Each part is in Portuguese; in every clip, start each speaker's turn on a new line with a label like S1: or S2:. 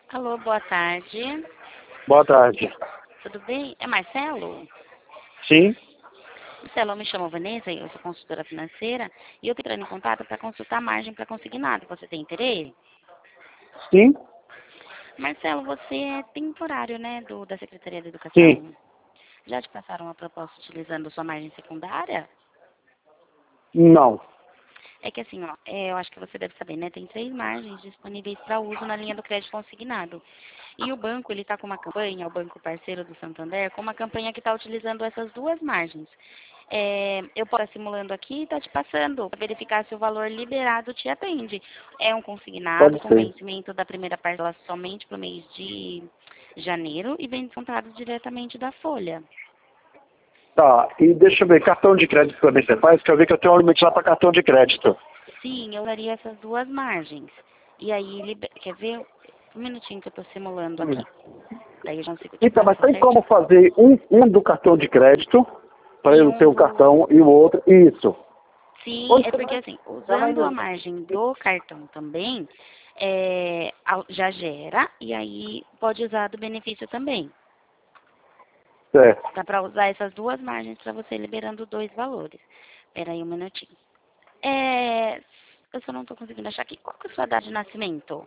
S1: Alô, boa tarde.
S2: Boa tarde.
S1: Tudo bem? É Marcelo?
S2: Sim?
S1: Marcelo, eu me chamo Vanessa, eu sou consultora financeira e eu estou entrando em contato para consultar a margem para consignado. Você tem interesse?
S2: Sim?
S1: Marcelo, você é temporário, né, da Secretaria da
S2: Sim.
S1: Educação. Já te passaram uma proposta utilizando sua margem secundária?
S2: Não.
S1: É que assim, ó, eu acho que você deve saber, né? Tem 3 margens disponíveis para uso na linha do crédito consignado. E o banco, ele está com uma campanha, o banco parceiro do Santander, com uma campanha que está utilizando essas 2 margens. Eu posso estar simulando aqui e está te passando para verificar se o valor liberado te atende. É um consignado
S2: Pode
S1: com
S2: ser.
S1: vencimento da primeira parcela somente para o mês de janeiro e vem descontado diretamente da folha.
S2: Tá, e deixa eu ver, cartão de crédito também você faz? Que eu vi que eu tenho um limite lá para cartão de crédito.
S1: Sim, eu usaria essas 2 margens. E aí, quer ver? Um minutinho que eu estou simulando aqui. Daí eu consigo te
S2: Então, mas
S1: passar
S2: tem como
S1: certinho.
S2: fazer um do cartão de crédito, para
S1: E
S2: eu ter
S1: um
S2: um
S1: do...
S2: cartão e o outro, isso.
S1: Sim,
S2: Onde
S1: é
S2: você
S1: porque
S2: vai?
S1: assim,
S2: Ela
S1: usando a
S2: ainda.
S1: margem do cartão também, já gera e aí pode usar do benefício também.
S2: Certo.
S1: Dá para usar essas 2 margens para você liberando 2 valores. Espera aí um minutinho. É, eu só não estou conseguindo achar aqui. Qual que é a sua data de nascimento?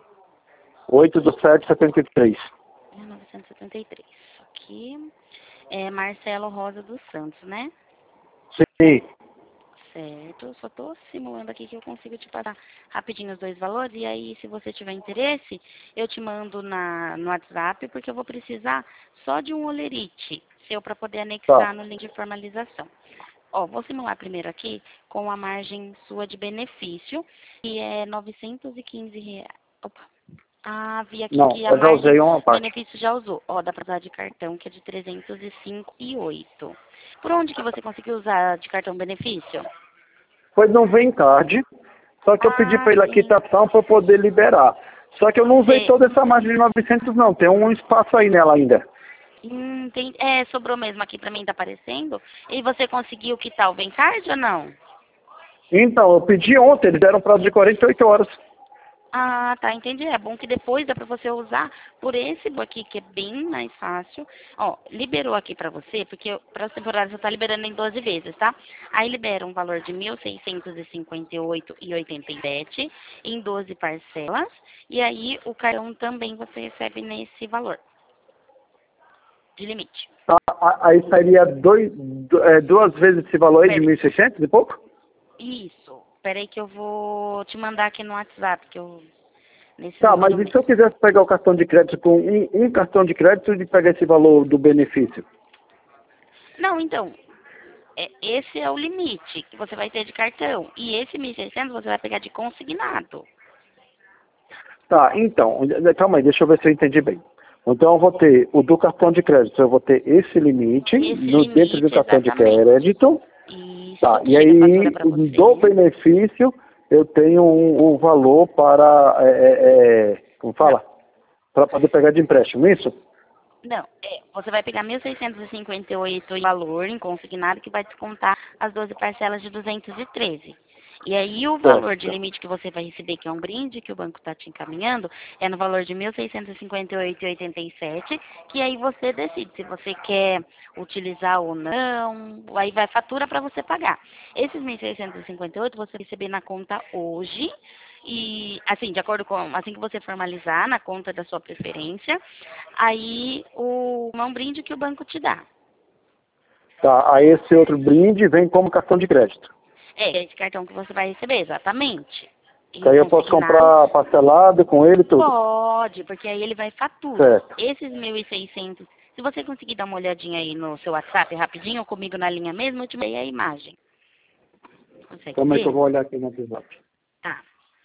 S2: 8/7/73.
S1: 1973. Aqui. É Marcelo Rosa dos Santos, né?
S2: Sim.
S1: Certo. Eu só estou simulando aqui que eu consigo te passar rapidinho os 2 valores. E aí, se você tiver interesse, eu te mando no WhatsApp, porque eu vou precisar só de um olerite seu para poder
S2: Tá.
S1: anexar no link de formalização. Ó, vou simular primeiro aqui com a margem sua de benefício, que é 915 reais. Opa. Ah, vi aqui
S2: Não,
S1: que a
S2: eu já
S1: margem
S2: usei uma parte.
S1: benefício já usou. Ó, dá para usar de cartão, que é de 305,08. Por onde que você conseguiu usar de cartão benefício?
S2: Foi no Vem Card, só que eu pedi
S1: Ah,
S2: para ele a
S1: sim.
S2: quitação para eu poder liberar. Só que eu não usei
S1: Você,
S2: toda essa margem de 900 não, tem um espaço aí nela ainda.
S1: sobrou mesmo aqui para mim, tá aparecendo. E você conseguiu quitar o Vencard ou não?
S2: Então, eu pedi ontem, eles deram prazo de 48 horas.
S1: Ah, tá, entendi. É bom que depois dá pra você usar por esse aqui, que é bem mais fácil. Ó, liberou aqui pra você, porque para as temporadas você tá liberando em 12 vezes, tá? Aí libera um valor de 1.658,87 em 12 parcelas. E aí o cartão também você recebe nesse valor de limite.
S2: Aí sairia duas vezes esse valor aí de
S1: Pera-
S2: 1.600 e pouco?
S1: Isso. Peraí que eu vou te mandar aqui no WhatsApp, que eu nesse
S2: Tá, mas
S1: número
S2: e se eu
S1: mesmo.
S2: quisesse pegar o cartão de crédito com um cartão de crédito e pegar esse valor do benefício?
S1: Não, então, esse é o limite que você vai ter de cartão. E esse 1.600 você vai pegar de consignado.
S2: Tá, então, calma aí, deixa eu ver se eu entendi bem. Então eu vou ter o do cartão de crédito, eu vou ter esse limite
S1: Esse
S2: dentro do
S1: limite,
S2: cartão de
S1: exatamente.
S2: crédito.
S1: Isso,
S2: Tá,
S1: que
S2: e
S1: chega a fatura
S2: aí
S1: para
S2: do
S1: você.
S2: benefício eu tenho um valor para, como
S1: Não,
S2: fala? Para poder pegar de empréstimo, isso?
S1: não. Você vai pegar 1.658 em valor, em consignado, que vai descontar as 12 parcelas de 213. E aí o valor de
S2: Certo.
S1: limite que você vai receber, que é um brinde que o banco está te encaminhando, é no valor de 1.658,87, que aí você decide se você quer utilizar ou não, aí vai fatura para você pagar. Esses 1.658 você vai receber na conta hoje, e assim, de acordo com, assim que você formalizar na conta da sua preferência, aí é um brinde que o banco te dá.
S2: Tá, aí esse outro brinde vem como cartão de crédito.
S1: É esse cartão que você vai receber, exatamente.
S2: Que
S1: Em
S2: aí eu posso
S1: consignado,
S2: comprar parcelado com ele e tudo.
S1: pode, porque aí ele vai fatura.
S2: Certo.
S1: Esses 1.600, se você conseguir dar uma olhadinha aí no seu WhatsApp rapidinho, ou comigo na linha mesmo, eu te mandei a imagem. Consegue
S2: Calma aí que eu
S1: ver?
S2: vou olhar aqui no WhatsApp.
S1: Tá.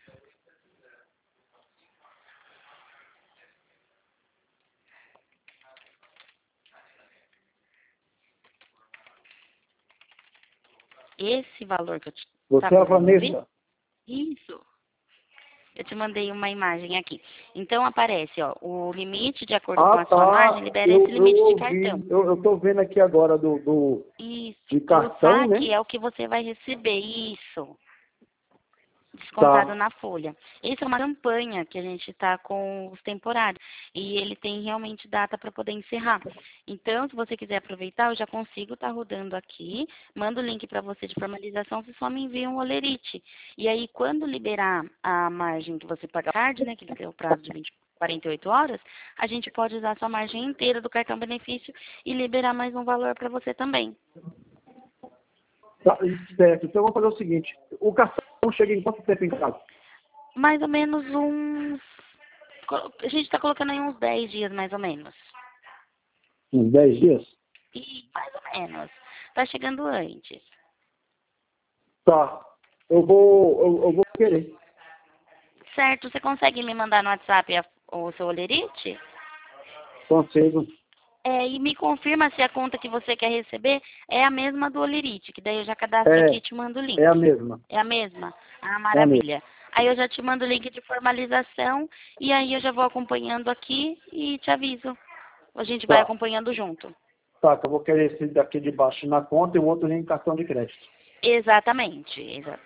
S1: Esse valor que eu te
S2: Você é a
S1: tava dando, viu?
S2: Vanessa?
S1: Isso. Eu te mandei uma imagem aqui. Então aparece, ó, o limite de acordo com
S2: Ah,
S1: a sua margem,
S2: tá.
S1: libera esse
S2: Eu
S1: limite de
S2: ouvi.
S1: cartão.
S2: Eu tô vendo aqui agora
S1: Isso.
S2: de
S1: E o
S2: cartão, né?
S1: saque é o que você vai receber. Isso. descontado
S2: Tá.
S1: na folha. Essa é uma campanha que a gente está com os temporários e ele tem realmente data para poder encerrar. Então, se você quiser aproveitar, eu já consigo estar rodando aqui, mando o link para você de formalização, você só me envia um olerite. E aí, quando liberar a margem que você paga tarde, né, que ele tem o prazo de 48 horas, a gente pode usar a sua margem inteira do cartão benefício e liberar mais um valor para você também.
S2: Tá, certo. Então eu vou fazer o seguinte, o cartão chega em quanto tempo em casa?
S1: Mais ou menos uns... A gente está colocando aí uns 10 dias, mais ou menos.
S2: Uns 10 dias?
S1: E mais ou menos. Tá chegando antes.
S2: Tá. Eu vou querer.
S1: Certo, você consegue me mandar no WhatsApp o seu olerite?
S2: Consigo.
S1: E me confirma se a conta que você quer receber é a mesma do olerite, que daí eu já cadastro aqui
S2: É,
S1: e te mando o link.
S2: é a mesma.
S1: É a mesma? Ah,
S2: É a mesma.
S1: maravilha. Aí eu já te mando o link de formalização e aí eu já vou acompanhando aqui e te aviso. A gente vai
S2: Tá.
S1: acompanhando junto.
S2: Tá, que eu vou querer esse daqui de baixo na conta e o outro em cartão de crédito.
S1: Exatamente.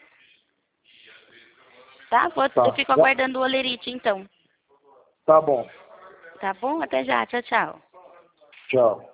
S1: Tá? Eu
S2: Tá.
S1: fico aguardando o olerite, então.
S2: Tá bom.
S1: Tá bom? Até já. Tchau, tchau.
S2: Tchau.